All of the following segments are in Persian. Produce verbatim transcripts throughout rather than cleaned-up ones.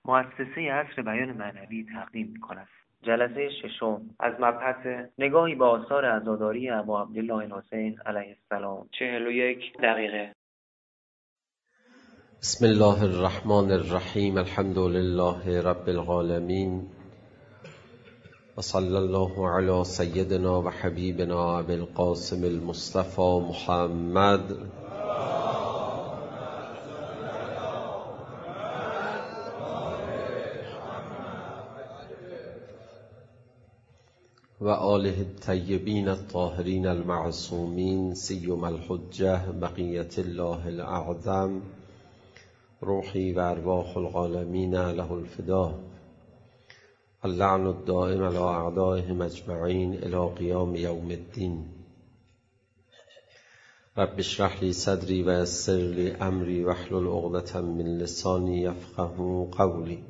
مؤسسه عصر بیان معنوی تقدیم می‌کند. جلسه ششم از مبحث نگاهی به آثار عزاداری ابا عبدالله الحسین علیه السلام، چهل و یک دقیقه. بسم الله الرحمن الرحیم. الحمد لله رب العالمین و صلی الله علی سیدنا و حبیبنا ابی القاسم المصطفى محمد و آله الطیبین الطاهرین المعصومین سیما الحجة بقیة الله الاعظم روحی و ارواح العالمین له الفدا اللعن الدائم علی اعدائهم اجمعین الی قیام یوم الدین. رب اشرح لی صدری و یسر لی امری واحلل عقدة من لسانی یفقهوا قولی.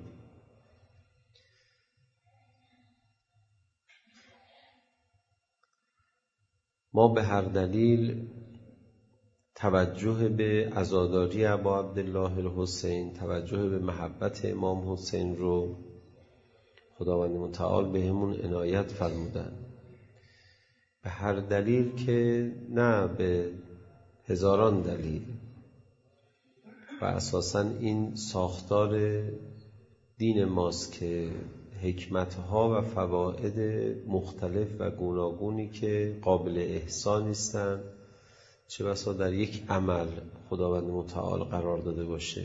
ما به هر دلیل توجه به عزاداری ابا عبدالله الحسین، توجه به محبت امام حسین رو خداوند متعال بهمون عنایت فرمودن. به هر دلیل که نه، به هزاران دلیل. و اساساً این ساختار دین ماست که حکمتها و فواید مختلف و گوناگونی که قابل احسان نیستن چه بسا در یک عمل خداوند متعال قرار داده باشه.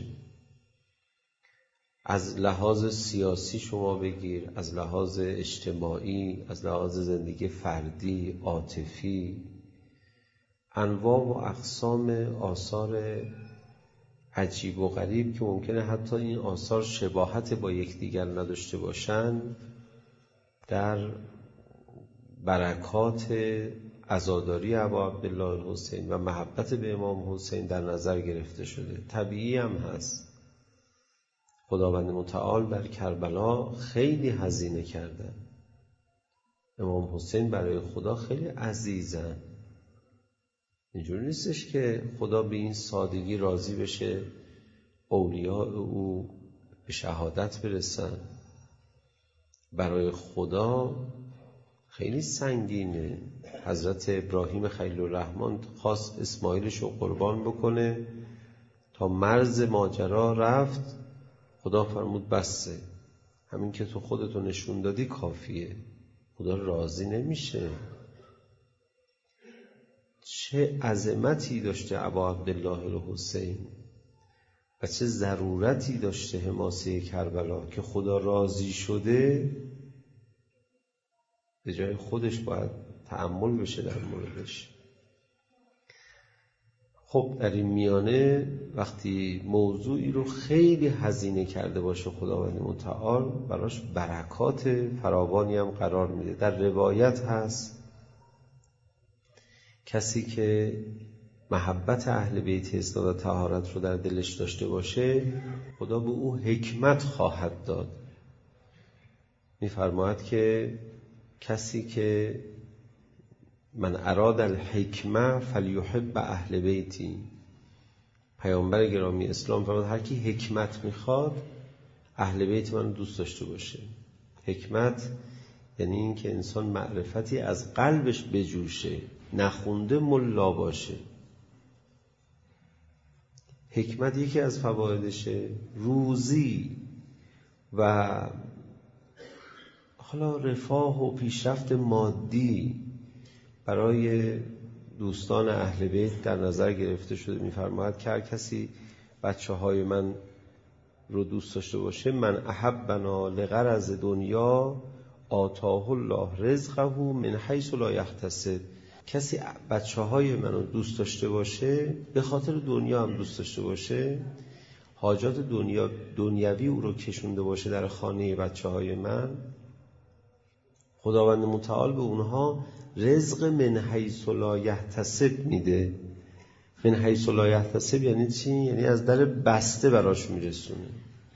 از لحاظ سیاسی شما بگیر، از لحاظ اجتماعی، از لحاظ زندگی فردی، عاطفی، انواع و اقسام آثار عجیب و غریب که ممکنه حتی این آثار شباهت با یکدیگر نداشته باشند در برکات عزاداری ابا عبدالله الحسین و محبت به امام حسین در نظر گرفته شده. طبیعی هم هست. خداوند متعال در کربلا خیلی هزینه کردن. امام حسین برای خدا خیلی عزیزن. اینجوری نیستش که خدا به این سادگی راضی بشه اولیاء او به شهادت برسن. برای خدا خیلی سنگینه. حضرت ابراهیم خلیل الرحمن خواست اسماعیلش رو قربان بکنه، تا مرز ماجرا رفت، خدا فرمود بسه، همین که تو خودتو نشون دادی کافیه. خدا راضی نمیشه. چه عظمتی داشته ابا عبدالله الحسین و چه ضرورتی داشته حماسه کربلا که خدا راضی شده. به جای خودش باید تأمل بشه در موردش. خب در این میانه وقتی موضوعی رو خیلی هزینه کرده باشه خداوند متعال براش برکات فراوانی هم قرار میده. در روایت هست کسی که محبت اهل بیت اسلام و طهارت رو در دلش داشته باشه خدا به او حکمت خواهد داد. میفرماید که کسی که من اراد الحکمه فلیحب اهل بیتی، پیامبر گرامی اسلام فرمود هر کی حکمت میخواد اهل بیت من دوست داشته باشه. حکمت یعنی این که انسان معرفتی از قلبش بجوشه، نخونده ملا باشه. حکمت یکی از فوایدشه روزی و حالا رفاه و پیشرفت مادی برای دوستان اهل بیت در نظر گرفته شده. می‌فرماید که هر کسی بچه های من رو دوست داشته باشه، من احبنا لغرض دنیا آتاه الله رزقه من حیث لا یحتسب. کسی بچه های من رو دوست داشته باشه، به خاطر دنیا هم دوست داشته باشه، حاجات دنیا دنیوی او رو کشونده باشه در خانه بچه های من، خداوند متعال به اونها رزق من حیث لا یحتسب میده. من حیث لا یحتسب یعنی چی؟ یعنی از در بسته براش میرسونه،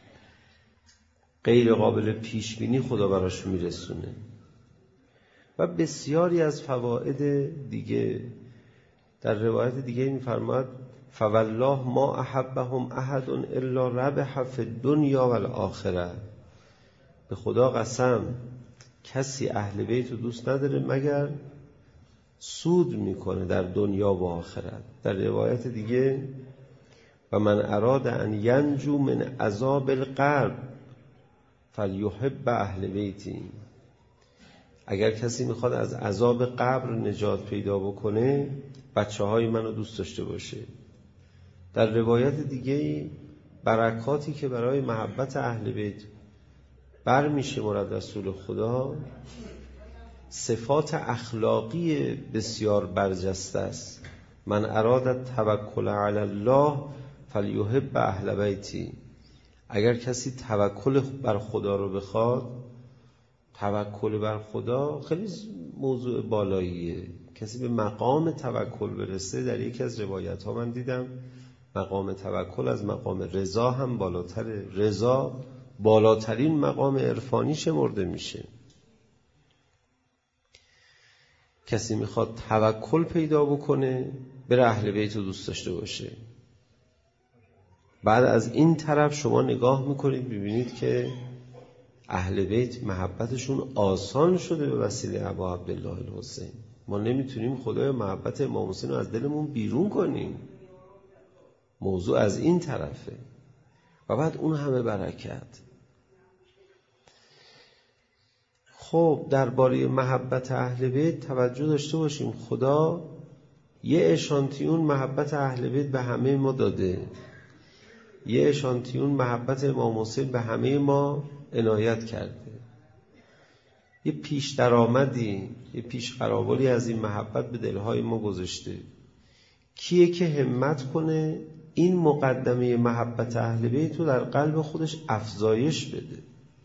غیر قابل پیش بینی خدا براش میرسونه. و بسیاری از فواید دیگه. در روایت دیگه میفرماد فوالله ما احبهم احد الا ربح فی الدنیا والآخره. به خدا قسم کسی اهل بیت رو دوست نداره مگر سود میکنه در دنیا و آخرت. در روایت دیگه و من اراد ان ینجو من عذاب القبر فلیحب اهل بیتی. اگر کسی میخواد از عذاب قبر نجات پیدا بکنه بچه های منو دوست داشته باشه. در روایت دیگه برکاتی که برای محبت اهل بیت بر میشه مرد رسول خدا، صفات اخلاقی بسیار برجسته است. من اراد توکل علی الله فلیحب اهل بیتی. اگر کسی توکل بر خدا رو بخواد، توکل بر خدا خیلی موضوع بالاییه. کسی به مقام توکل برسه، در یکی از روایت ها من دیدم مقام توکل از مقام رضا هم بالاتره. رضا بالاترین مقام عرفانی شمرده میشه. کسی میخواد توکل پیدا بکنه بره اهل بیت رو دوست داشته باشه. بعد از این طرف شما نگاه میکنید ببینید که اهل بیت محبتشون آسان شده به وسیله ابا عبدالله الحسین. ما نمیتونیم خدای محبت امام حسین رو از دلمون بیرون کنیم. موضوع از این طرفه. و بعد اون همه برکت. خب درباره محبت اهل بیت توجه داشته باشیم. خدا یه اشانتیون محبت اهل بیت به همه ما داده، یه اشانتیون محبت امام حسین به همه ما عنایت کرده. یه پیش درآمدی، یه پیش قراولی از این محبت به دلهای ما گذاشته. کیه که همت کنه این مقدمه محبت اهل بیت رو در قلب خودش افزایش بده؟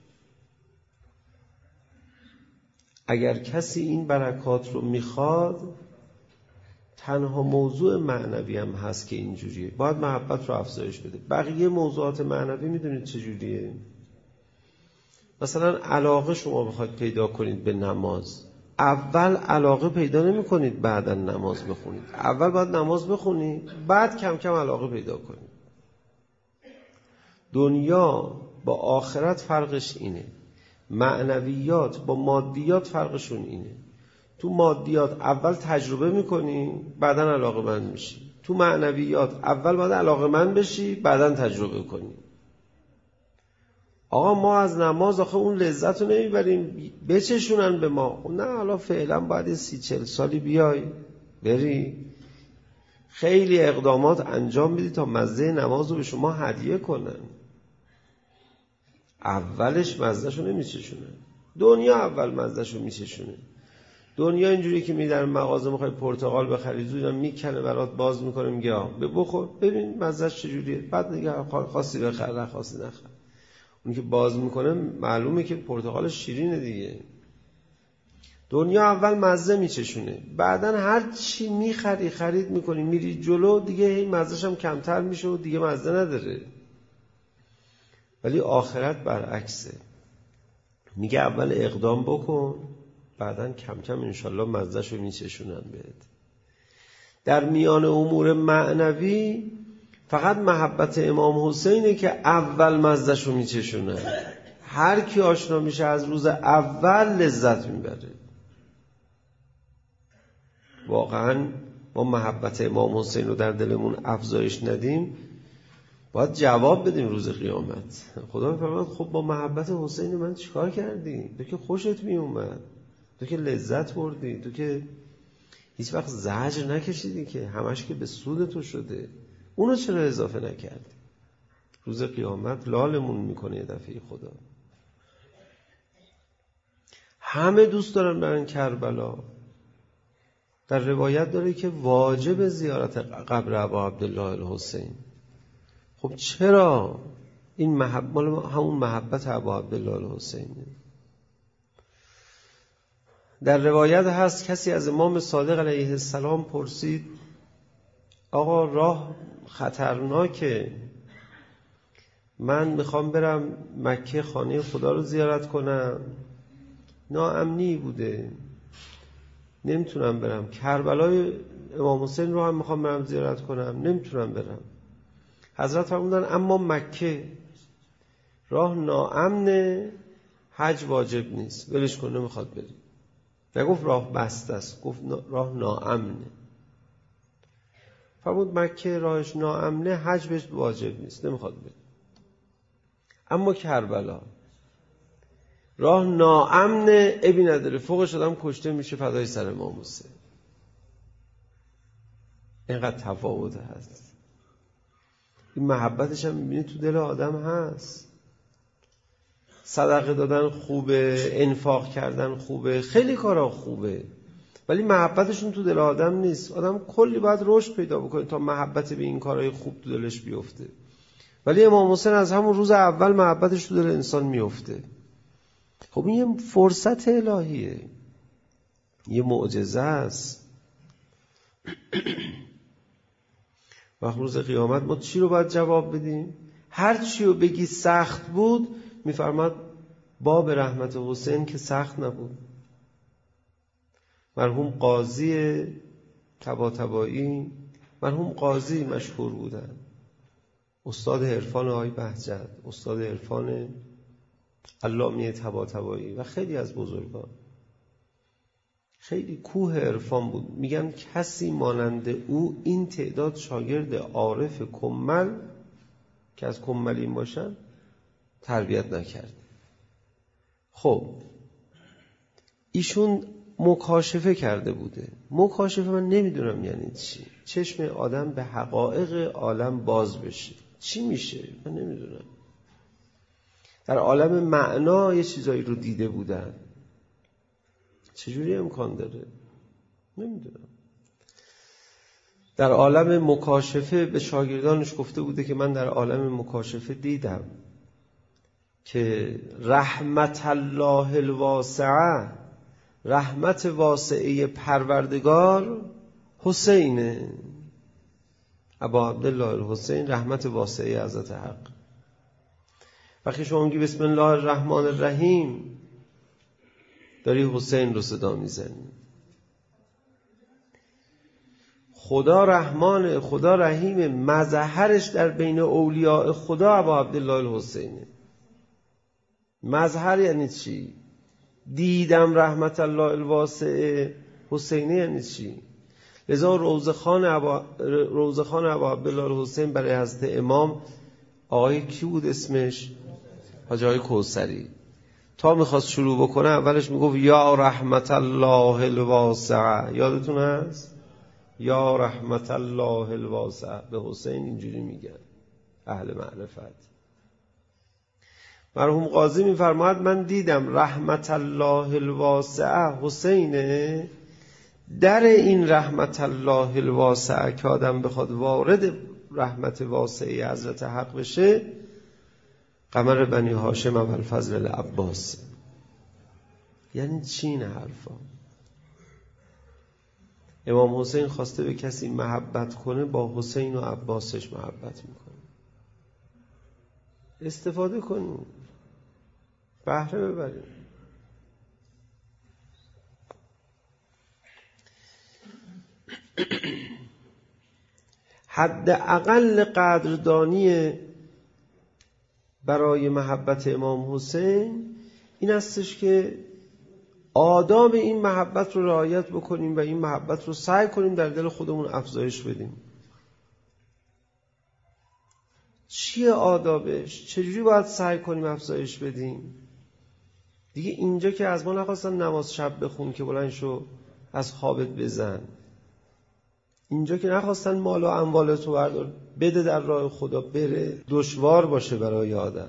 اگر کسی این برکات رو میخواد، تنها موضوع معنوی هم هست که اینجوریه، باید محبت رو افزایش بده. بقیه موضوعات معنوی میدونید چجوریه؟ مثلا علاقه شما بخواید پیدا کنید به نماز، اول علاقه پیدا نمی کنید بعدا نماز بخونید. اول باید نماز بخونید بعد کم کم علاقه پیدا کنید. دنیا با آخرت فرقش اینه، معنویات با مادیات فرقشون اینه. تو مادیات اول تجربه میکنی بعدن علاقه مند میشی. تو معنویات اول باید علاقه مند بشی بعدن تجربه کنی. آقا ما از نماز آخه اون لذت رو نمیبریم، بچشونن به ما. نه حالا فعلا باید سی چل سالی بیای بری خیلی اقدامات انجام میدی تا مزه نماز رو به شما هدیه کنن. اولش مزهشو نمیچشونن. دنیا اول مزهشو میچشونه. دنیا اینجوری که می در مغازه میخوای پرتقال بخری زود میکنه برات باز میکنه میگه بخور ببین مزهش چجوریه، بعد دیگه خاصی بخر نه خاصی نخر. اون که باز میکنه معلومه که پرتقال شیرینه دیگه. دنیا اول مزه میچشونه، بعدن هر چی میخری خرید میکنی میری جلو دیگه این مزهش هم کمتر میشه و دیگه مزه نداره. ولی آخرت برعکسه، میگه اول اقدام بکن بعدن کم کم انشالله مزهشو میچشونن بهت. در میان امور معنوی فقط محبت امام حسینه که اول مزهشو میچشونن. هر کی آشنا میشه از روز اول لذت میبره. واقعا ما محبت امام حسین رو در دلمون افزایش ندیم باید جواب بدیم روز قیامت. خدا میفرماید خب با محبت حسین من چیکار کردی؟ تو که خوشت میومد، تو که لذت بردی، تو که هیچ وقت زجر نکشیدی، که همش که به سود تو شده، اونو چرا اضافه نکردی؟ روز قیامت لالمون میکنه یه دفعه خدا. همه دوست دارن برن کربلا. در روایت داره که واجب زیارت قبر ابا عبدالله الحسین. خب چرا؟ این محبت همون محبت ابا عبدالله الحسینه. در روایت هست کسی از امام صادق علیه السلام پرسید آقا راه خطرناکه، من میخوام برم مکه خانه خدا رو زیارت کنم، ناامنی بوده نمیتونم برم. کربلای امام حسین رو هم میخوام برم زیارت کنم، نمیتونم برم. حضرت فرمودن اما مکه راه ناامنه، حج واجب نیست، ولش کن، نمیخواد بری. نگفت راه بسته است، گفت راه ناامنه. فرمود مکه راهش ناامنه، حج بهش واجب نیست، نمیخواد بری. اما کربلا راه ناامنه، عیبی نداره، فوقش آدم کشته میشه، فدای سر امام حسین. اینقدر تفاوت هست. این محبتش هم میبینی تو دل آدم هست. صدقه دادن خوبه، انفاق کردن خوبه، خیلی کارا خوبه، ولی محبتشون تو دل آدم نیست. آدم کلی باید رشد پیدا بکنه تا محبت به این کارهای خوب تو دلش بیفته. ولی امام حسین از همون روز اول محبتش تو دل انسان میفته. خب این یه فرصت الهیه، یه معجزه است. وقت روز قیامت ما چی رو باید جواب بدیم؟ هر چی رو بگی سخت بود، میفرماد باب رحمت حسین که سخت نبود. مرحوم قاضی طباطبایی، مرحوم قاضی مشهور بودن، استاد عرفان آقای بهجت، استاد عرفان علامه طباطبایی و خیلی از بزرگان، خیلی کوه عرفان بود. میگن کسی مانند او این تعداد شاگرد عارف کمل که از کملین باشن تربیت نکرد. خب ایشون مکاشفه کرده بوده. مکاشفه من نمیدونم یعنی چی. چشم آدم به حقایق عالم باز بشه. چی میشه؟ من نمیدونم. در عالم معنا یه چیزایی رو دیده بودن. چجوری امکان داره؟ نمیدونم. در عالم مکاشفه به شاگردانش گفته بوده که من در عالم مکاشفه دیدم که رحمت الله الواسعه، رحمت واسعه پروردگار حسینه. ابا عبدالله الحسین رحمت واسعه حضرت حق. وقتی شما میگی بسم الله الرحمن الرحیم، داری حسین رو صدا میزنی. خدا رحمانه، خدا رحیمه، مظهرش در بین اولیاء خدا ابا عبدالله الحسینه. مظهر یعنی چی؟ دیدم رحمت الله الواسعه حسینه یعنی چی؟ لذا روزخان ابا روزخان ابا عبدالله الحسین برای حضرت امام آقای کی بود اسمش؟ حاجی آقای کوثری. تا میخواست شروع بکنه اولش میگفت یا رحمت الله الواسعه. یادتون هست؟ یا رحمت الله الواسعه. به حسین اینجوری میگن اهل معرفت. مرحوم قاضی میفرماید من دیدم رحمت الله الواسعه حسینه. در این رحمت الله الواسعه که آدم بخواد وارد رحمت واسعه حضرت حق بشه، قمر بنی هاشم ابوالفضل العباس. یعنی چی این حرفا؟ امام حسین خواسته به کسی محبت کنه، با حسین و عباسش محبت میکنه. استفاده کنیم، بهره ببریم. حداقل قدردانی برای محبت امام حسین این استش که آداب این محبت رو رعایت بکنیم و این محبت رو سعی کنیم در دل خودمون افزایش بدیم. چیه آدابش؟ چجوری باید سعی کنیم افزایش بدیم؟ دیگه اینجا که از ما نخواستن نماز شب بخون که بلند شو از خوابت بزن. اینجا که نخواستن مال و اموالتو بردار بده در راه خدا، بره دشوار باشه برای آدم.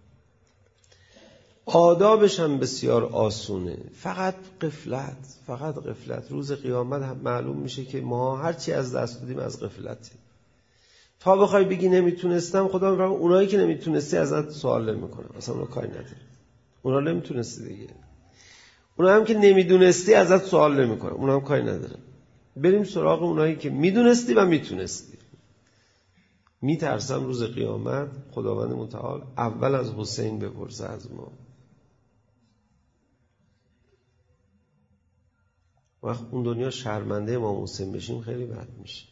آدابش هم بسیار آسونه. فقط غفلت، فقط غفلت. روز قیامت هم معلوم میشه که ما هرچی از دست دادیم از غفلته. تا بخوای بگی نمیتونستم، خدا میفرمه اونایی که نمیتونستی ازت سوال نمیکنه، اصلا اونها کاری نداره. اونا نمیتونستی دیگه. اونا هم که نمیدونستی ازت سوال نمیکنه، اونا هم کاری نداره. بریم سراغ اونایی که میدونستی و میتونستی. میترسم روز قیامت خداوند متعال اول از حسین بپرسه از ما. وقت اون دنیا شرمنده امام حسین بشیم خیلی بد میشه.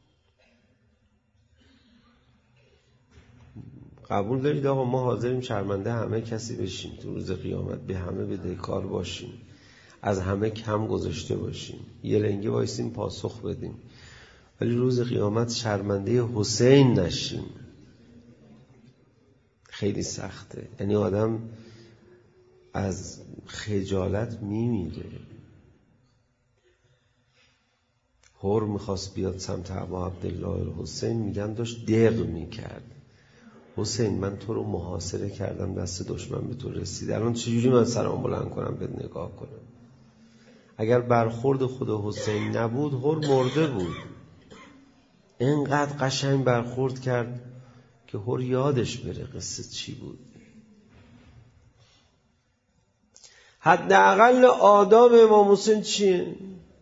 قبول دارید آقا ما حاضریم شرمنده همه کسی بشیم، تو روز قیامت به همه بدهکار باشیم، از همه کم گذاشته باشیم، یه لنگه وایسیم پاسخ بدیم، ولی روز قیامت شرمنده حسین نشیم. خیلی سخته. یعنی آدم از خجالت میمیره. هر میخواست بیاد سمت ابا عبدالله حسین، میگن داشت دق میکرد. حسین من تو رو محاصره کردم، دست دشمن به تو رسید، الان چجوری من سرام بلند کنم بهت نگاه کنم؟ اگر برخورد خود حسین نبود هر مرده بود. اینقدر قشنگ برخورد کرد که هر یادش بره قصه چی بود. حداقل آداب امام حسین چیه؟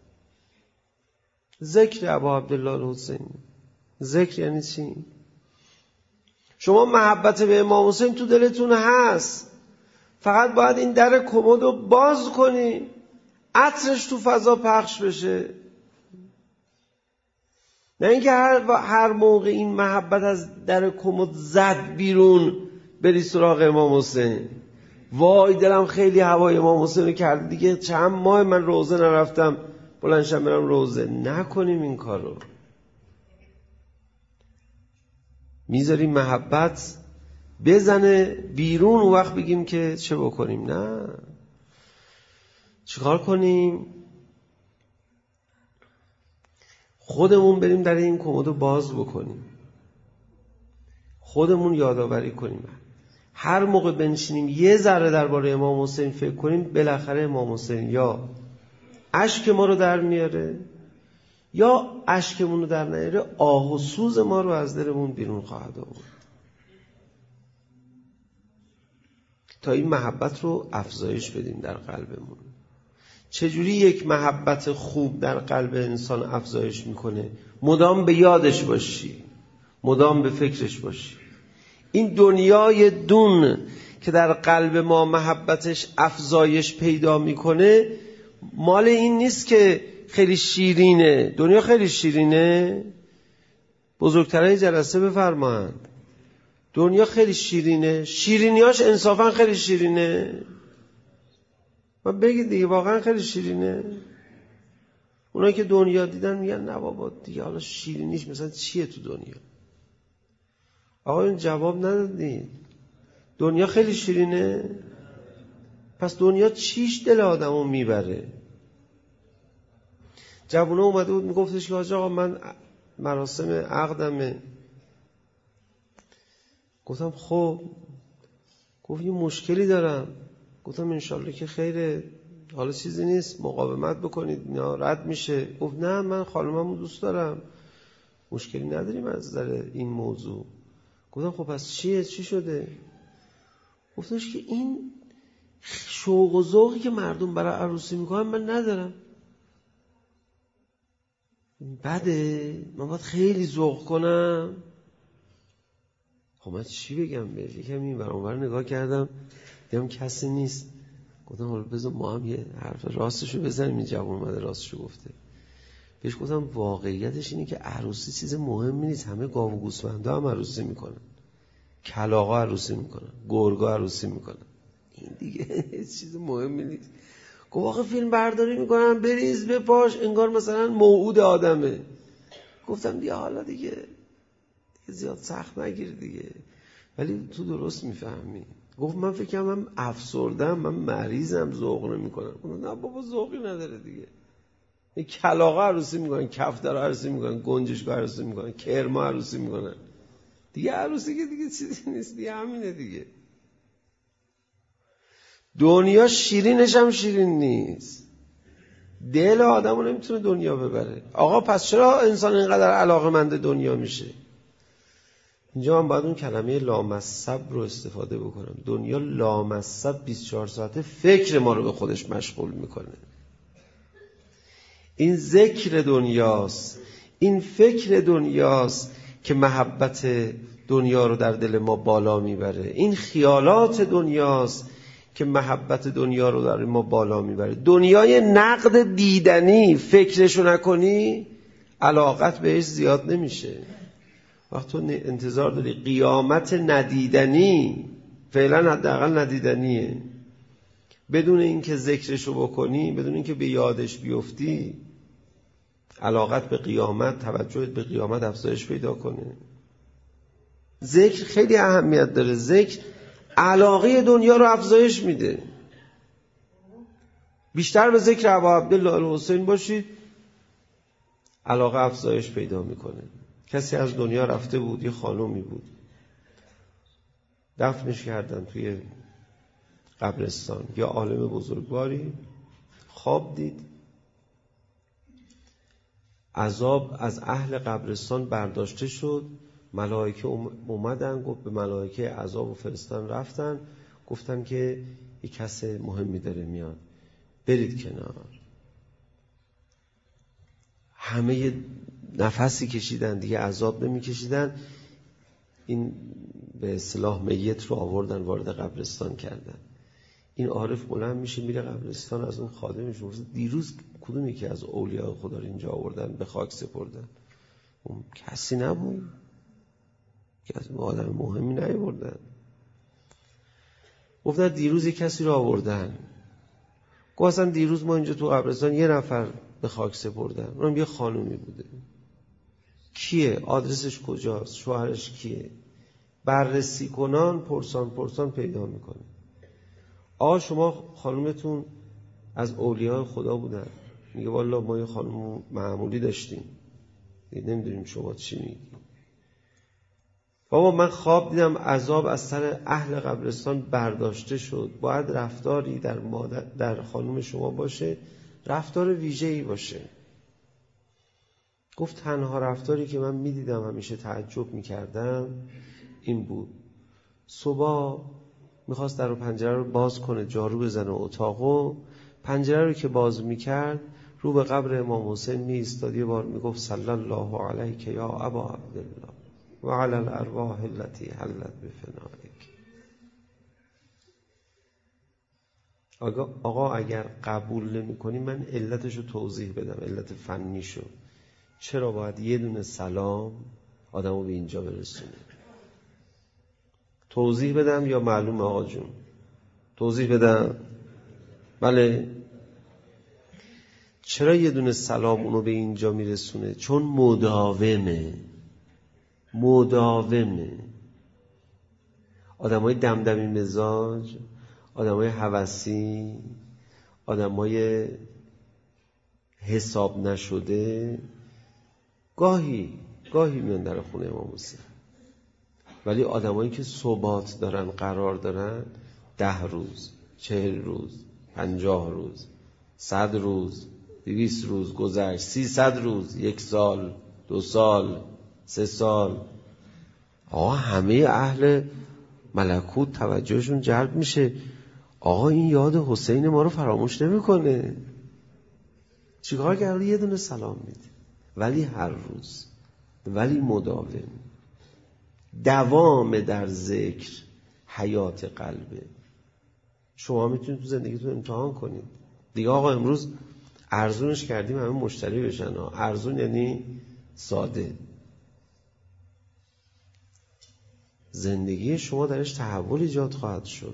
ذکر ابا عبدالله حسین. ذکر یعنی چی؟ شما محبت به امام حسین تو دلتون هست، فقط باید این در کمد رو باز کنی، عطرش تو فضا پخش بشه. نه اینکه هر, هر موقع این محبت از در کمد زد بیرون بری سراغ امام حسین. وای دلم خیلی هوای امام حسین رو کرد، دیگه چند ماه من روزه نرفتم، بلندشم برم روزه. نکنیم این کار رو. میذاریم محبت بزنه بیرون و وقت بگیم که چه بکنیم. نه، چیکار کنیم؟ خودمون بریم در این کمدو باز بکنیم، خودمون یادآوری کنیم. هر موقع بنشینیم یه ذره درباره امام حسین فکر کنیم، بالاخره امام حسین یا اشک ما رو در میاره یا اشکمون رو در نیاره، آه و سوز ما رو از دلمون بیرون خواهد آورد. تا این محبت رو افزایش بدیم در قلبمون. چجوری یک محبت خوب در قلب انسان افزایش میکنه؟ مدام به یادش باشی، مدام به فکرش باشی. این دنیای دون که در قلب ما محبتش افزایش پیدا میکنه مال این نیست که خیلی شیرینه. دنیا خیلی شیرینه. بزرگترهای جلسه بفرمایند دنیا خیلی شیرینه. شیرینیاش انصافا خیلی شیرینه. ما بگید دیگه واقعا خیلی شیرینه. اونایی که دنیا دیدن میگن نه بابا دیگه حالا شیرینیش مثلا چیه تو دنیا؟ آقا این جواب ندادید. دنیا خیلی شیرینه. پس دنیا چیش دل آدمو میبره؟ جوونه اومده بود میگفتش که آقا من مراسم عقدمه. گفتم خب. گفت یه مشکلی دارم. گفتم انشالله که خیره، حالا چیزی نیست، مقاومت بکنید نه رد میشه. گفت نه من خانممو دوست دارم، مشکلی نداریم از نظر این موضوع. گفتم خب پس چیه؟ چی شده؟ گفتش که این شوق و ذوقی که مردم برای عروسی میکنن من ندارم. بده؟ من باید خیلی ذوق کنم؟ خب من چی بگم بهش؟ یکم این ور اون ور نگاه کردم دیدم کسی نیست. گفتم حالا بذار ما هم یه حرف راستشو بزنیم. این جوان اومده راستشو گفته. بهش گفتم واقعیتش اینه که عروسی چیز مهمی نیست. همه گاو و گوسفندا هم عروسی میکنن، کلاغا عروسی میکنن، گرگا عروسی میکنن. این دیگه چیز مهمی نیست. گفت آخه فیلم برداری میکنن بریز بپاش انگار مثلا موعود آدمه. گفتم دیگه حالا دیگه دیگه زیاد سخت نگیر دیگه. ولی تو درست میفهمی. گفت من فکر کنم من افسردم، من مریضم، ذوق نمیکنم. گفتم نه بابا ذوقی نداره دیگه. این کلاغا عروسی میکنن، کفتر عروسی میکنن، گنجشکا عروسی میکنن، کرما عروسی میکنن. دیگه عروسی که دیگه چیزی نیست دیگه، همینه دیگه. دنیا شیرینش هم شیرین نیست. دل آدمو نمیتونه دنیا ببره. آقا پس چرا انسان اینقدر علاقه‌مند دنیا میشه؟ اینجا من باید اون کلمه لامصب رو استفاده بکنم. دنیا لامصب بیست و چهار ساعته فکر ما رو به خودش مشغول میکنه. این ذکر دنیاست، این فکر دنیاست که محبت دنیا رو در دل ما بالا میبره. این خیالات دنیاست که محبت دنیا رو در ما بالا میبره. دنیای نقد دیدنی فکرشو نکنی علاقت بهش زیاد نمیشه. وقت تو انتظار داری قیامت ندیدنی، فعلا حداقل ندیدنیه، بدون اینکه ذکرشو بکنی، بدون اینکه به یادش بیفتی، علاقت به قیامت، توجهت به قیامت افزایش پیدا کنه. ذکر خیلی اهمیت داره. ذکر علاقه دنیا رو افزایش میده. بیشتر به ذکر ابا عبدالله الحسین باشید، علاقه افزایش پیدا میکنه. کسی از دنیا رفته بود، یه خانومی بود، دفنش کردن توی قبرستان. یه عالم بزرگواری خواب دید عذاب از اهل قبرستان برداشته شد. ملائکه اومدن، گفت به ملائکه عذاب و فرستادن، رفتن گفتن که یک کس مهمی داره میاد، برید کنار. همه نفسی کشیدن، دیگه عذاب نمی کشیدن. این به اصطلاح میت رو آوردن وارد قبرستان کردن. این عارف بلند میشه میره قبرستان، از اون خادمش میپرسه دیروز کدومی که از اولیاء خدا رو اینجا آوردن به خاک سپردن؟ اون کسی نبود که از آدم مهمی نیاوردن. گفتن دیروز یک کسی رو آوردن. گفتن دیروز ما اینجا تو قبرستان یه نفر به خاک سپردن، اونم یه خانومی بوده. کیه؟ آدرسش کجاست؟ شوهرش کیه؟ بررسی کنان پرسان پرسان پیدا میکنه. آقا شما خانومتون از اولیاء خدا بودن؟ میگه والا ما یه خانوم معمولی داشتیم، نمیدونیم شما چی میگی. بابا من خواب دیدم عذاب از سر اهل قبرستان برداشته شد، باید رفتاری در مادر در خانوم شما باشه، رفتار ویژه‌ای باشه. گفت تنها رفتاری که من میدیدم همیشه تعجب میکردم این بود، صبح میخواست در و پنجره رو باز کنه، جارو بزنه اتاقو، پنجره رو که باز میکرد رو به قبر امام حسین میایستاد، یه بار میگفت صلی الله علیک یا ابا عبدالله و علی الارواح التي حلت بفنائک. آقا اگر قبول نمی کنی من علتشو توضیح بدم، علت فنیشو. چرا باید یه دونه سلام آدمو به اینجا برسونه؟ توضیح بدم یا معلومه آقا جون؟ توضیح بدم؟ بله. چرا یه دونه سلام اونو به اینجا میرسونه؟ چون مداومه. مداومه. آدمای دمدمی مزاج، آدمای هوسی، آدمای حساب نشده گاهی گاهی میان در خونه امام حسین، ولی آدمایی که ثبات دارن، قرار دارن، ده روز، چهل روز، پنجاه روز، صد روز، دویست روز گذشت، سیصد روز، یک سال، دو سال، سه سال، آقا همه اهل ملکوت توجهشون جلب میشه. آقا این یاد حسین ما رو فراموش نمیکنه. چیکار کرده؟ یه دونه سلام میده، ولی هر روز، ولی مداوم. دوام در ذکر حیات قلبه. شما میتونید تو زندگیتون امتحان کنید دیگه. آقا امروز ارزونش کردیم همه مشتری بشن. ارزون یعنی ساده. زندگی شما درش تحول ایجاد خواهد شد.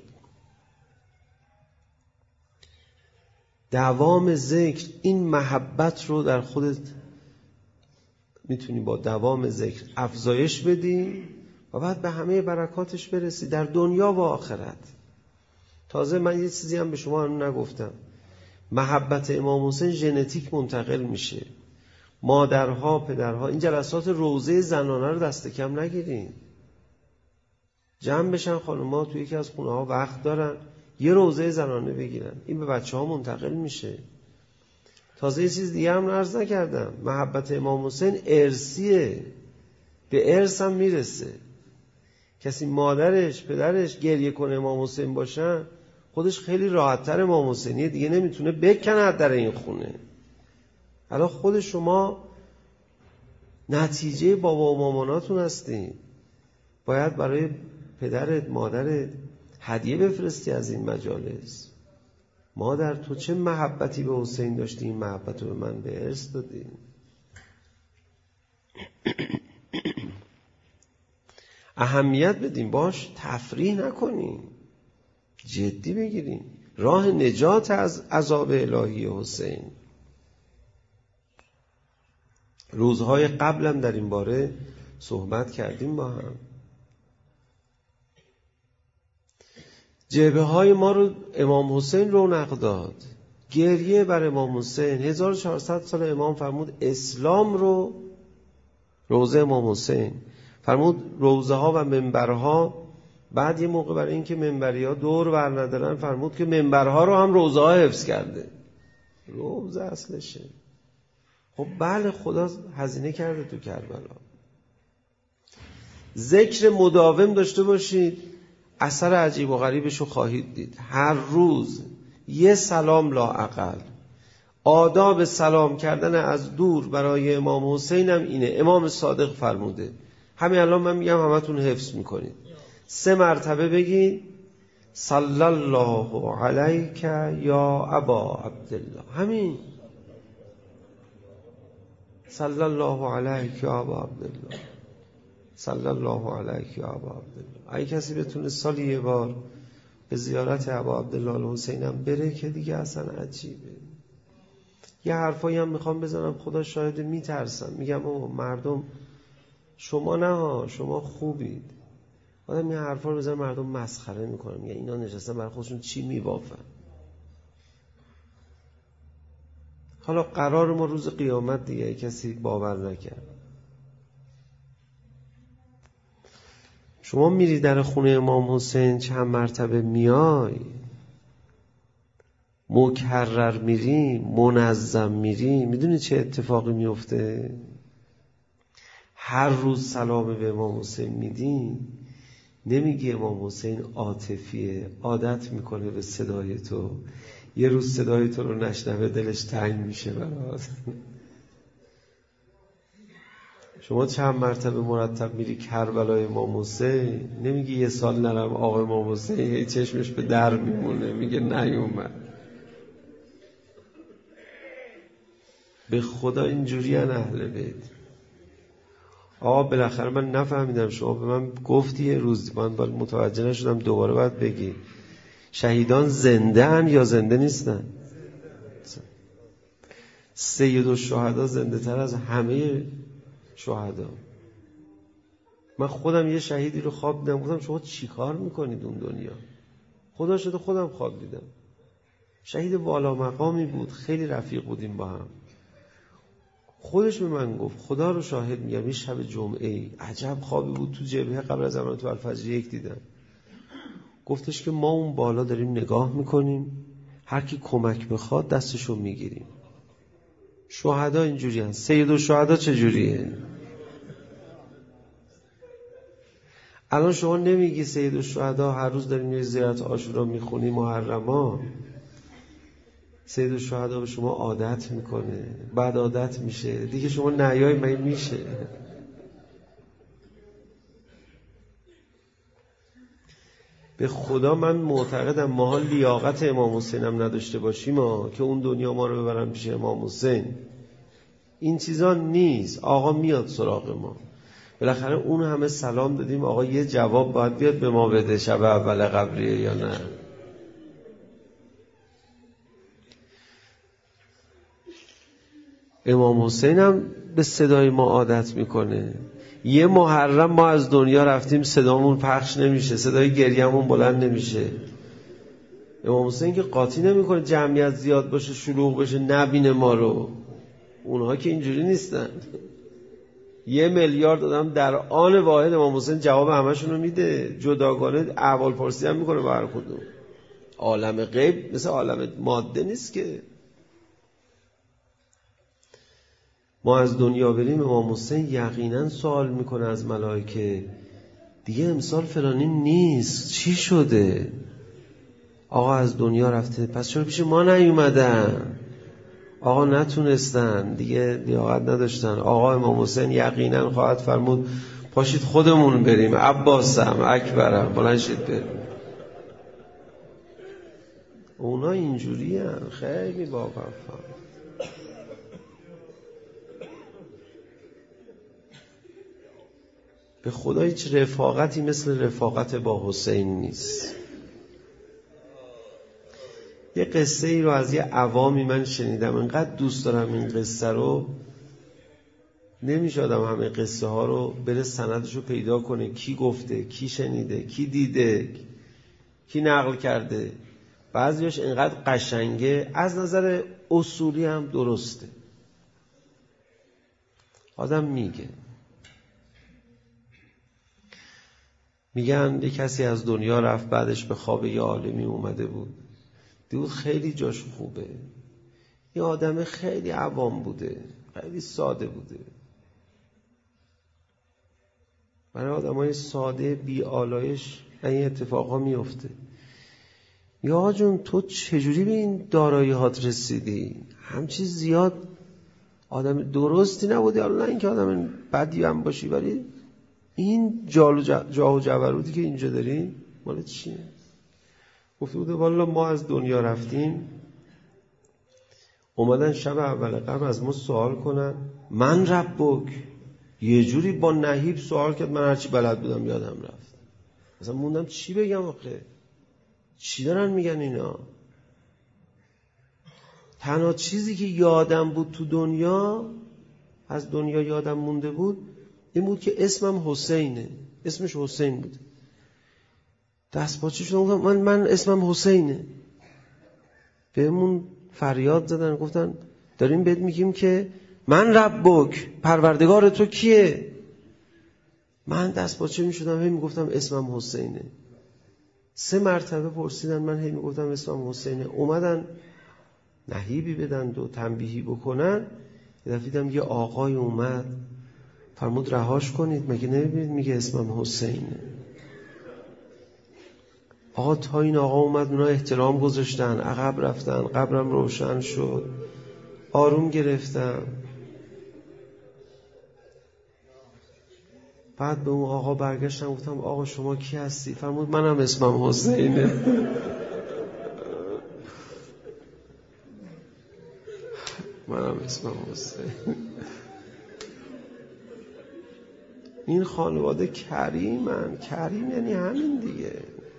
دوام ذکر، این محبت رو در خودت میتونی با دوام ذکر افزایش بدی و بعد به همه برکاتش برسی در دنیا و آخرت. تازه من یه چیزی هم به شما هم نگفتم. محبت امام حسین ژنتیک منتقل میشه. مادرها، پدرها، این جلسات روضه زنانه رو دست کم نگیرین. جمع بشن خانوما توی یکی از خونه ها وقت دارن یه روضه زنانه بگیرن، این به بچه ها منتقل میشه. تازه یه چیز دیگه هم عرض نکردم، محبت امام حسین ارثیه، به ارث هم میرسه. کسی مادرش پدرش گریه کنه امام حسین باشن، خودش خیلی راحت‌تر امام حسینیه دیگه، نمیتونه بکنه در این خونه. الان خود شما نتیجه بابا و ماماناتون هستین. باید برای پدرت، مادرت هدیه بفرستی از این مجالس. مادر تو چه محبتی به حسین داشتی، این محبت رو به من به ارث دادی. اهمیت بدیم، باش تفریح نکنیم، جدی بگیریم. راه نجات از عذاب الهی حسین. روزهای قبلم در این باره صحبت کردیم با هم. جبهه های ما رو امام حسین رونق داد. گریه بر امام حسین. هزار و چهارصد سال امام فرمود اسلام رو، روزه امام حسین فرمود روزه ها و منبرها. بعد یه موقع برای اینکه منبری ها دور بر ندارن فرمود که منبرها رو هم روزه ها حفظ کرده. روزه اصلشه. خب بله، خدا هزینه کرده تو کربلا. ذکر مداوم داشته باشید، اثر عجیب و غریبشو خواهید دید. هر روز یه سلام لااقل. آداب سلام کردن از دور برای امام حسین هم اینه. امام صادق فرموده، همین الان من میگم همتون حفظ میکنید، سه مرتبه بگید صلی الله علیک یا ابا عبدالله. همین صلی الله علیک یا ابا عبدالله، صلی الله علیک یا ابا عبدالله. اگه کسی بتونه سالی یه بار به زیارت ابا عبدالله الحسین هم بره که دیگه اصلا عجیبه. یه حرفایی هم میخوام بزنم، خدا شاهده میترسم، میگم اوه مردم شما نه ها، شما خوبید. آدم این حرفا رو بزنم مردم مسخره میکنن، میگن اینا نشستن برای خودشون چی میبافن. حالا قرار ما روز قیامت دیگه کسی باور نکرد. شما میری در خونه امام حسین چند مرتبه میای، مکرر میری، منظم میری، میدونی چه اتفاقی میفته؟ هر روز سلام به امام حسین میدی، نمیگی امام حسین عاطفیه، عادت میکنه به صدای تو، یه روز صدای تو رو نشنوه دلش تنگ میشه برات. شما چند مرتبه مرتب میری کربلای امام حسین، نمیگی یه سال نرم آقا امام حسین چشمش به در میمونه، میگه نیومد. به خدا اینجوری ان اهل بیت. آقا بالاخره من نفهمیدم، شما به من گفتی یه روز، من باید متوجه نشدم، دوباره باید بگی شهیدان زنده ان یا زنده نیستن؟ سید الشهدا زنده تر از همه شهدا. من خودم یه شهیدی رو خواب دیدم، گفتم شما چی کار میکنید اون دنیا؟ خدا شده خودم خواب دیدم. شهید والا مقامی بود، خیلی رفیق بودیم با هم. خودش به من گفت، خدا رو شاهد میگم، این شب جمعه ای عجب خوابی بود تو جبهه قبل از زمان تو الفجر یک دیدم. گفتش که ما اون بالا داریم نگاه میکنیم، هر کی کمک بخواد دستشو میگیریم. شهدا اینجوری هست. سید الشهدا چجوریه؟ الان شما نمیگی سید الشهدا هر روز داریم یه زیارت عاشورا میخونی محرما، سید الشهدا به شما عادت میکنه، بعد عادت میشه دیگه، شما نیای من میشه. به خدا من معتقدم ماها لیاقت امام حسین هم نداشته باشیم ما که اون دنیا ما رو ببرن پیش امام حسین. این چیزا نیست. آقا میاد سراغ ما، بالاخره اون همه سلام دادیم، آقا یه جواب باید بیاد به ما بده شب اول قبریه یا نه؟ امام حسین هم به صدای ما عادت میکنه. یه محرم ما از دنیا رفتیم صدامون پخش نمیشه، صدای گریه‌مون بلند نمیشه. امام حسین که قاطی نمیکنه جمعیت زیاد باشه شلوغ بشه نبینه ما رو. اونها که اینجوری نیستن. یه میلیارد آدم در آن واحد امام حسین جواب همشون رو میده، جداگانه احوال پرسی هم میکنه بر خودمون. عالم غیب مثل عالم ماده نیست که. ما از دنیا بریم امام حسین یقینا سوال میکنه از ملائکه دیگه امسال فلانی نیست، چی شده؟ آقا از دنیا رفته، پس چرا پیش ما نیومدن؟ آقا نتونستن دیگه، لیاقت نداشتن. آقا امام حسین یقینا خواهد فرمود پاشید خودمون بریم، عباسم اکبرم بلند شید بریم. اونا اینجوری هن. خیلی باوفا. به خدا هیچ رفاقتی مثل رفاقت با حسین نیست. یه قصه ای رو از یه عوامی من شنیدم، انقدر دوست دارم این قصه رو، نمیشه آدم همه قصه ها رو بره سندش رو پیدا کنه، کی گفته، کی شنیده، کی دیده، کی نقل کرده. بعضیش انقدر قشنگه، از نظر اصولی هم درسته. آدم میگه میگن یه کسی از دنیا رفت، بعدش به خواب یه عالمی اومده بود، دید خیلی جاش خوبه، یه آدم خیلی عوام بوده، خیلی ساده بوده. برای آدمای ساده بی آلایش این اتفاقا میفته. یا جون تو چجوری به این دارایی هات رسیدی؟ همچی زیاد آدم درستی نبودی، حالا نه اینکه آدم بدی هم باشی، ولی این جال و جاه و جبروتی که اینجا داری مال چیه؟ گفته بوده والا ما از دنیا رفتیم، اومدن شب اول قبل از ما سوال کنن من ربک، یه جوری با نهیب سوال کرد من هرچی بلد بودم یادم رفت. مثلا موندم چی بگم آخه، چی دارن میگن اینا؟ تنها چیزی که یادم بود تو دنیا، از دنیا یادم مونده بود، این بود که اسمم حسینه، اسمش حسین بود. دست پاچه شدم گفتم من, من اسمم حسینه. بهمون فریاد زدن، گفتن داریم بهت میگیم که من ربک، پروردگار تو کیه؟ من دست پاچه میشدم هی میگفتم اسمم حسینه. سه مرتبه پرسیدن، من هی میگفتم اسمم حسینه. اومدن نهیبی بدن و تنبیهی بکنن. یه دفعه دیدم یه آقای اومد فرمود رهاش کنید، مگه نمیبینید میگه اسمم حسینه؟ آقا تا این آقا اومد اونا احترام گذاشتن، عقب رفتن، قبرم روشن شد، آروم گرفتم. بعد به اون آقا برگشتم گفتم آقا شما کی هستی؟ فرمود منم اسمم حسینه. منم اسمم حسین. این خانواده کریمن. کریم یعنی همین دیگه.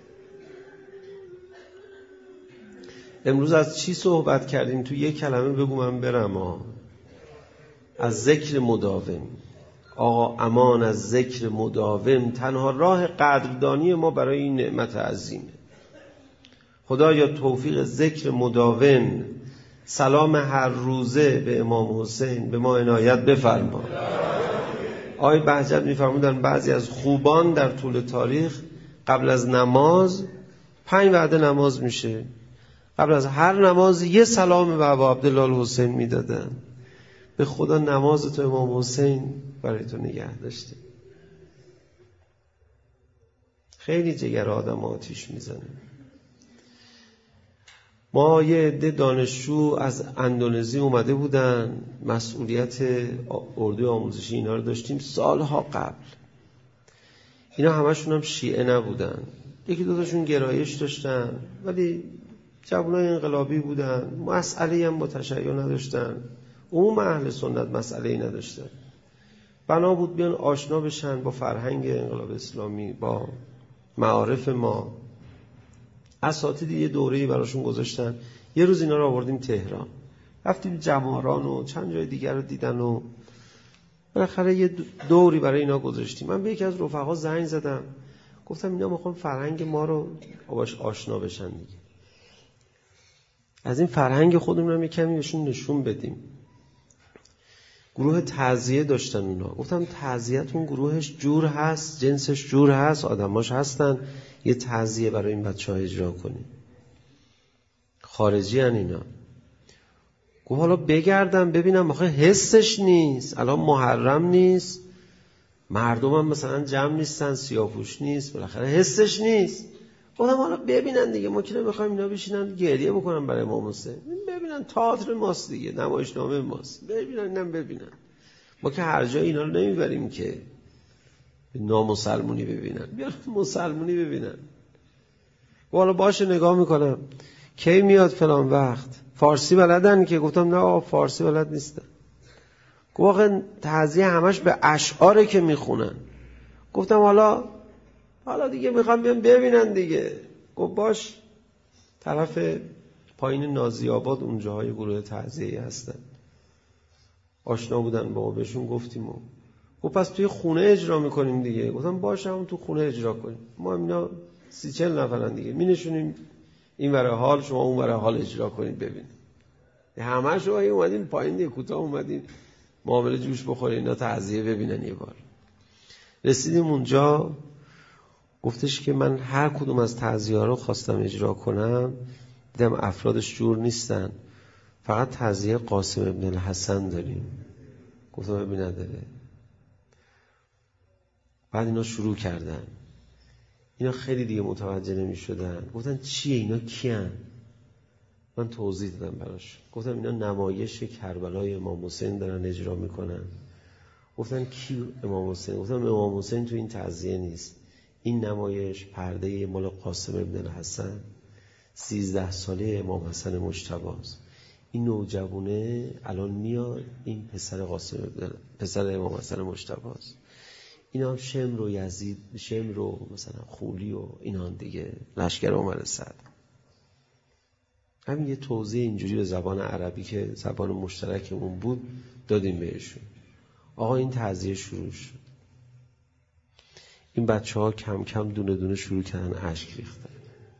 امروز از چی صحبت کردیم؟ تو یک کلمه بگو من برم ها. از ذکر مداوم. آقا امان از ذکر مداوم، تنها راه قدردانی ما برای این نعمت عظیمه. خدایا توفیق ذکر مداوم، سلام هر روزه به امام حسین به ما عنایت بفرما. آقای بهجت میفرمودن بعضی از خوبان در طول تاریخ قبل از نماز، پنج وعده نماز میشه، قبل از هر نماز یه سلام به ابا عبدالله الحسین میدادن. به خدا نماز تو امام حسین برای تو نگه داشته. خیلی جگر آدم آتیش میزنه. ما یه عده دانشجو از اندونزی اومده بودن، مسئولیت اردوی آموزشی اینا رو داشتیم سالها قبل. اینا همشون هم شیعه نبودن، یکی دوتاشون گرایش داشتن ولی جوانای انقلابی بودن، مسئله‌ای هم با تشیع نداشتن، عموم اهل سنت مسئله‌ای نداشتن. بنا بود بیان آشنا بشن با فرهنگ انقلاب اسلامی، با معارف ما. اساتید یه دوره‌ای براشون گذاشتن. یه روز اینا رو آوردیم تهران، رفتیم جماران و چند جای دیگر رو دیدن و بالاخره یه دوری برای اینا گذاشتیم. من به یکی از رفقا زنگ زدم، گفتم اینا میخوان فرهنگ ما رو باش آشنا بشن دیگه، از این فرهنگ خودمون هم یه کمی بهشون نشون بدیم. گروه تعزیه داشتن اونا. گفتم تعزیه‌تون گروهش جور هست، جنسش جور هست، آدماش هستن، یه تعزیه برای این بچه‌ها اجرا کنیم. خارجی ان اینا. گفت حالا بگردم ببینم، آخه حسش نیست، الان محرم نیست، مردم هم مثلا جمع نیستن، سیاه‌پوش نیست، بالاخره حسش نیست. گفتم حالا ببینن دیگه، ما که نمیخوایم اینا بشینن گریه بکنن برای امام حسین، ببینن تئاتر ماست دیگه، نمایشنامه ماست، ببینن اینم ببینن. ما که هر جای اینا رو نمیبریم که نامسلمونی ببینن، بیان مسلمونی ببینن. حالا باشه نگاه میکنم. کی میاد فلان وقت. فارسی بلدن که؟ گفتم نه آقا فارسی بلد نیستن. گفت واقعا تعزیه همش به اشعاره که میخونن. گفتم حالا حالا دیگه میخوام بیان ببینن دیگه. گفت باش. طرف پایین نازی آباد اونجاهای گروه تعزیه هستن، آشنا بودن با ما، بهشون گفتیم و گفت پس توی خونه اجرا میکنیم دیگه. گفتم باشه همون تو خونه اجرا کنیم، ما اینا سی چل نفرن دیگه، می نشونیم این ور حال، شما اون ور حال اجرا کنید ببینید. همه شما اومدین پایین دیگه، کوتاه اومدین معامله جوش بخوره اینا تعزیه ببینن. یه بار رسیدیم اونجا، گفتش که من هر کدوم از تعزیه ها رو خواستم اجرا کنم، دیدم افرادش جور نیستن، فقط تعزیه قاسم ابن الحسن داریم. گفتم ببین نداره. بعد اینا شروع کردن، اینا خیلی دیگه متوجه نمی شدن. گفتن چیه اینا، کیان؟ من توضیح دادم براش. گفتم اینا نمایش کربلای امام حسین دارن اجرا میکنن. گفتن کی امام حسین؟ گفتم امام حسین تو این تعزیه نیست، این نمایش پرده مال قاسم ابن الحسن، سیزده ساله امام حسن مجتبی است. این نوجوانه الان میاد، این پسر قاسم ابن پسر امام حسن مجتبی است. اینا هم شمر و یزید، شمر و مثلا خولی و اینا دیگه لشکر عمر صدر. همین یه توضیح اینجوری به زبان عربی که زبان مشترکمون بود دادیم بهشون. آقا این تعزیه شروع شد. این بچه ها کم کم دونه دونه شروع کردن اشک ریختن.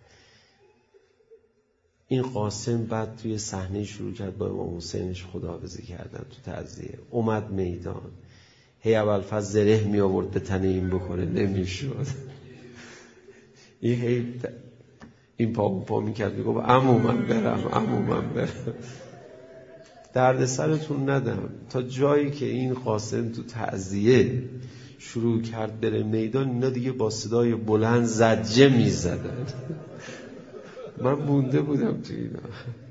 این قاسم بعد توی صحنه شروع کرد با امام حسینش خداحافظی کردن تو تعزیه. اومد میدان، هی ابوالفضل زره می آورد به تن این بکنه، نمیشد. این هی این پا اون پا می کرد، می گفت عمو من برم، عمو من برم. درد سرتون ندم. تا جایی که این قاسم تو تعزیه شروع کرد بره میدان، اینا دیگه با صدای بلند زجه می زدن. من مونده بودم تو اینا.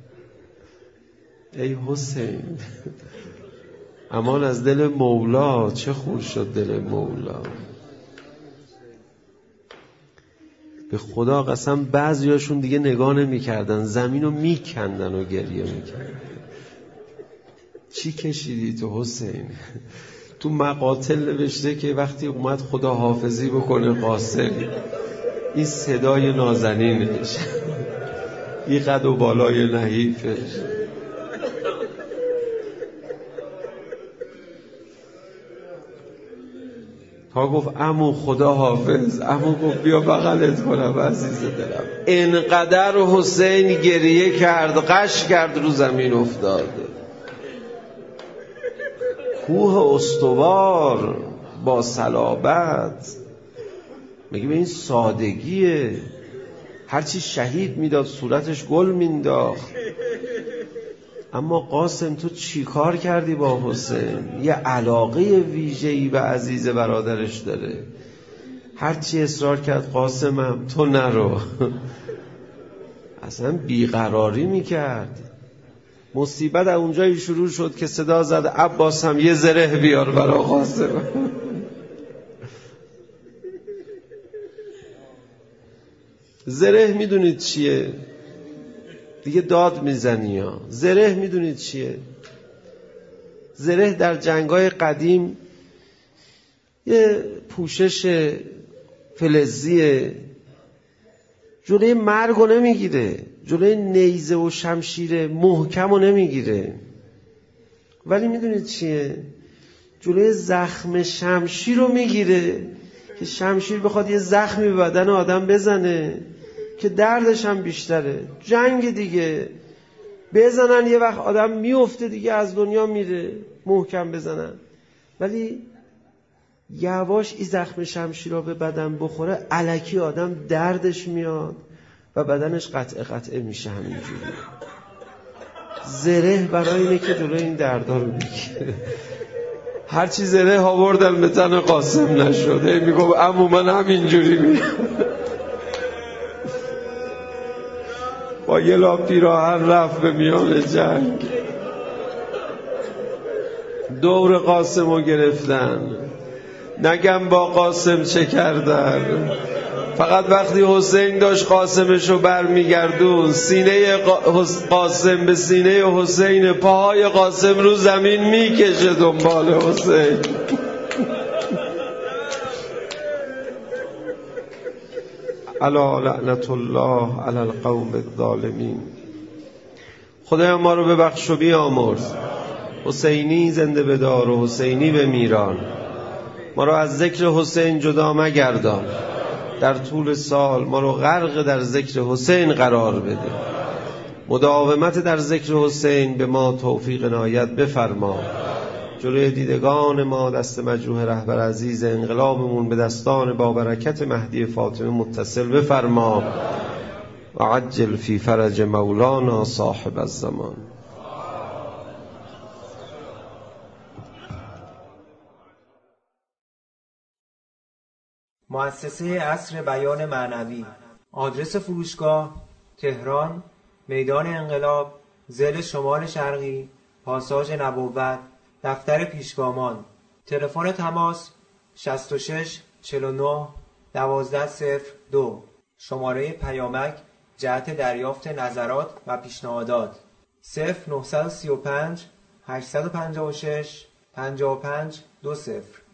ای حسین، امان از دل مولا، چه خون شد دل مولا. به خدا قسم بعضیاشون دیگه نگاه نمی کردن، زمین رو می کندن و گریه می کردن. چی کشیدی تو حسین؟ تو مقاتل نوشته که وقتی اومد خدا حافظی بکنه قاسم، این صدای نازنینش، این قد و بالای نحیفش، تا گفت عمو خدا حافظ، عمو گفت بیا بغلت کنم عزیز دلم. اینقدر حسین گریه کرد، قش کرد، رو زمین افتاد. کوه استوار با صلابت، میگه به این سادگیه، هرچی شهید میداد صورتش گل مینداخت. اما قاسم تو چی کار کردی با حسین؟ یه علاقه ویژه‌ای به عزیز برادرش داره. هرچی اصرار کرد قاسمم تو نرو، اصلا بیقراری میکرد. مصیبت اونجایی شروع شد که صدا زد عباس هم یه زره بیار برا قاسم. زره میدونید چیه؟ دیگه داد میزنی ها. زره میدونید چیه؟ زره در جنگای قدیم یه پوشش فلزیه، جلوی مرگو نمیگیره، جلوی نیزه و شمشیر محکمو نمیگیره، ولی میدونید چیه؟ جلوی زخم شمشیر رو میگیره که شمشیر بخواد یه زخمی به بدن آدم بزنه که دردش هم بیشتره. جنگ دیگه، بزنن یه وقت آدم میفته دیگه، از دنیا میره، محکم بزنن. ولی یواش این زخم شمشیر رو به بدن بخوره، الکی آدم دردش میاد و بدنش قطعه قطعه میشه. همینجوری زره برای اینه که جلوی این دردا رو بگیره. هرچی زره آوردن به تن قاسم نشده، میگم عمو من همینجوری میرم با یه لا پیراهن رفت به میان جنگ. دور قاسم رو گرفتن، نگم با قاسم چه کردن، فقط وقتی حسین داشت قاسمشو برمیگردون، سینه قاسم به سینه حسین، پاهای قاسم رو زمین میکشه دنبال حسین. الا لعنت الله علی القوم الظالمین. خدایا ما رو ببخش و بیامرز. حسینی زنده بدار و حسینی بمیران. ما رو از ذکر حسین جدا مگردان. در طول سال ما رو غرق در ذکر حسین قرار بده. مداومت در ذکر حسین به ما توفیق عنایت بفرما. جلوی دیدگان ما دست مجروح رهبر عزیز انقلابمون به دستان با برکت مهدی فاطمه متصل بفرما و عجل فی فرج مولانا صاحب الزمان. مؤسسه عصر بیان معنوی. آدرس فروشگاه: تهران، میدان انقلاب، ضلع شمال شرقی، پاساژ نبوت، دفتر پیشگامان. تلفن تماس: شصت و شش چهل و نه دوازده صفر دو. شماره پیامک جهت دریافت نظرات و پیشنهادات: صفر نه سه پنج هشت پنج شش پنج پنج دو صفر.